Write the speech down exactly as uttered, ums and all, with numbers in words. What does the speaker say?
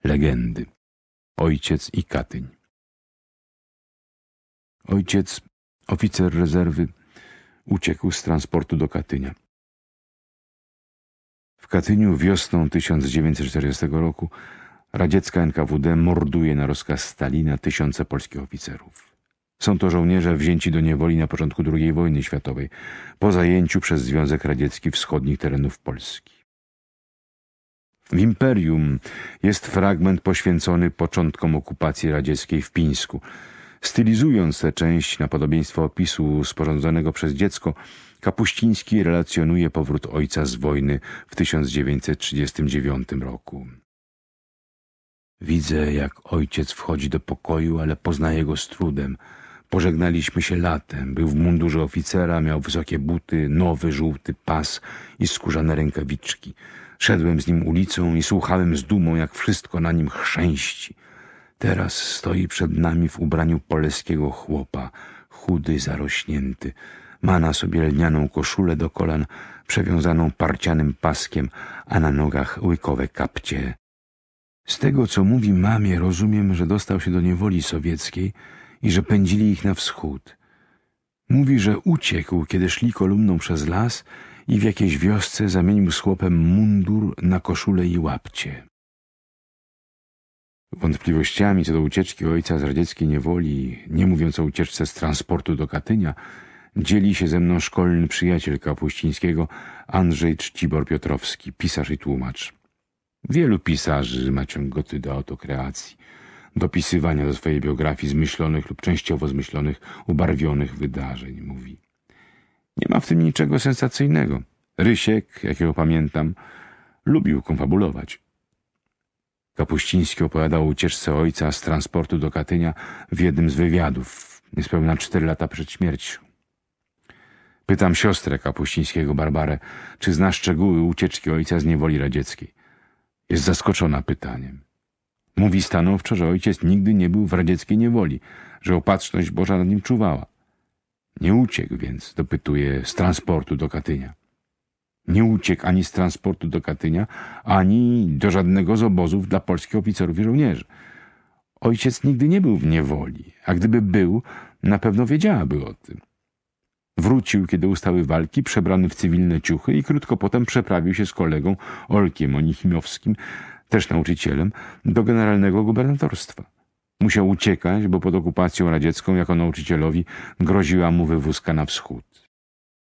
Legendy. Ojciec i Katyń. Ojciec, oficer rezerwy, uciekł z transportu do Katynia. W Katyniu wiosną tysiąc dziewięćset czterdziestego roku radziecka N K W D morduje na rozkaz Stalina tysiące polskich oficerów. Są to żołnierze wzięci do niewoli na początku drugiej wojny światowej, po zajęciu przez Związek Radziecki wschodnich terenów Polski. W Imperium jest fragment poświęcony początkom okupacji radzieckiej w Pińsku. Stylizując tę część na podobieństwo opisu sporządzonego przez dziecko, Kapuściński relacjonuje powrót ojca z wojny w tysiąc dziewięćset trzydziestym dziewiątym roku. Widzę, jak ojciec wchodzi do pokoju, ale poznaję go z trudem. Pożegnaliśmy się latem. Był w mundurze oficera, miał wysokie buty, nowy, żółty pas i skórzane rękawiczki. Szedłem z nim ulicą i słuchałem z dumą, jak wszystko na nim chrzęści. Teraz stoi przed nami w ubraniu poleskiego chłopa, chudy, zarośnięty. Ma na sobie lnianą koszulę do kolan, przewiązaną parcianym paskiem, a na nogach łykowe kapcie. Z tego, co mówi mamie, rozumiem, że dostał się do niewoli sowieckiej i że pędzili ich na wschód. Mówi, że uciekł, kiedy szli kolumną przez las i w jakiejś wiosce zamienił z chłopem mundur na koszulę i łapcie. Wątpliwościami co do ucieczki ojca z radzieckiej niewoli, nie mówiąc o ucieczce z transportu do Katynia, dzieli się ze mną szkolny przyjaciel Kapuścińskiego Andrzej Czcibor-Piotrowski, pisarz i tłumacz. Wielu pisarzy ma ciągoty do autokreacji, dopisywania do swojej biografii zmyślonych lub częściowo zmyślonych, ubarwionych wydarzeń, mówi. Nie ma w tym niczego sensacyjnego. Rysiek, jakiego pamiętam, lubił konfabulować. Kapuściński opowiadał o ucieczce ojca z transportu do Katynia w jednym z wywiadów, niespełna cztery lata przed śmiercią. Pytam siostrę Kapuścińskiego, Barbarę, czy zna szczegóły ucieczki ojca z niewoli radzieckiej. Jest zaskoczona pytaniem. Mówi stanowczo, że ojciec nigdy nie był w radzieckiej niewoli, że opatrzność Boża nad nim czuwała. Nie uciekł więc, dopytuje, z transportu do Katynia. Nie uciekł ani z transportu do Katynia, ani do żadnego z obozów dla polskich oficerów i żołnierzy. Ojciec nigdy nie był w niewoli, a gdyby był, na pewno wiedziałaby o tym. Wrócił, kiedy ustały walki, przebrany w cywilne ciuchy i krótko potem przeprawił się z kolegą Olkiem Onichimowskim, też nauczycielem, do generalnego gubernatorstwa. Musiał uciekać, bo pod okupacją radziecką jako nauczycielowi groziła mu wywózka na wschód.